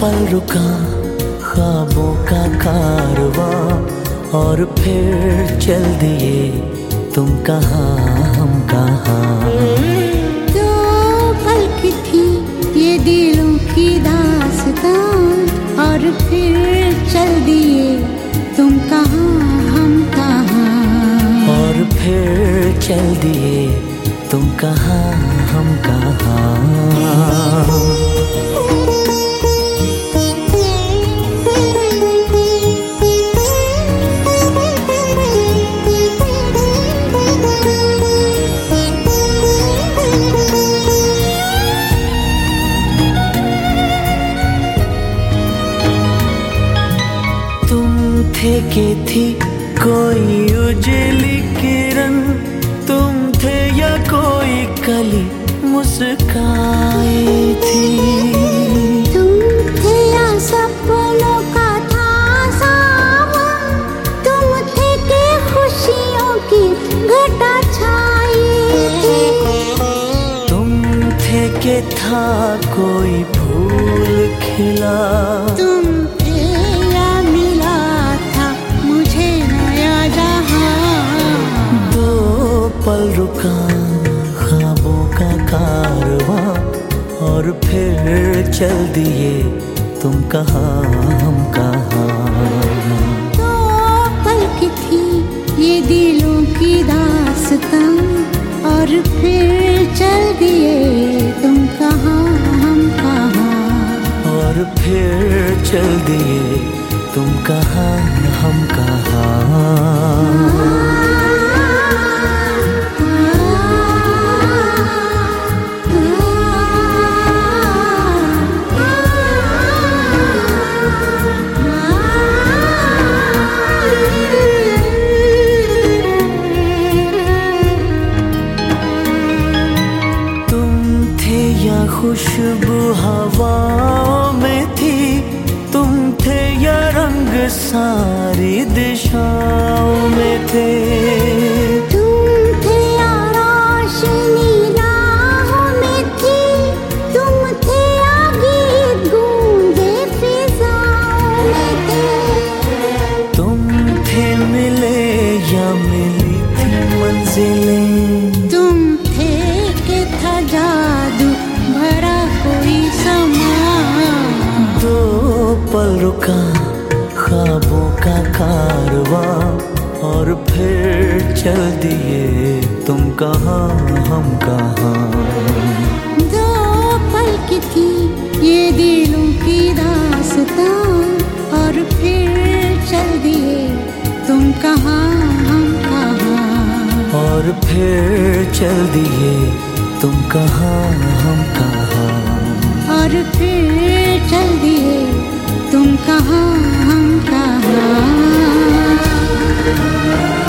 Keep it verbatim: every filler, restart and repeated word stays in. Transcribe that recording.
पल रुका ख्वाबों का कारवां, और फिर चल दिए तुम कहाँ हम कहाँ। दो पल की थी ये दिलों की दास्तां, और फिर चल दिए तुम कहाँ हम कहाँ। और फिर चल दिए तुम कहाँ हम कहाँ। थे के थी कोई उजली किरण, तुम थे या कोई कली मुस्काई थी। तुम थे या सपनों का था सावन, तुम थे के खुशियों की घटा छाई थी। तुम थे के था कोई फूल खिला, तुम पल रुका ख्वाबों का कारवां, और फिर चल दिए तुम कहाँ हम कहाँ। दो पल की थी ये दिलों की दास्तां, और फिर चल दिए तुम कहाँ हम कहाँ। और फिर चल दिए तुम कहाँ हम कहाँ। खुशबू हवाओं में थी, तुम थे या रंग सारी दिशाओं में थे। तुम थे या रोशनी राहों में थी, तुम थे या गीत गूंजे फिजाओं में थे। तुम थे मिले या मिली थी मंजिलें, तुम थे के था जादू भरा कोई समा। दो पल रुका ख्वाबों का कारवां, और फिर चल दिए तुम कहाँ हम कहाँ। दो पल की थी ये दिलों की दास्तां, और फिर चल दिए तुम कहाँ हम कहाँ। और फिर चल दिए तुम कहाँ हम कहाँ। और फिर चल दिए तुम कहाँ हम कहाँ।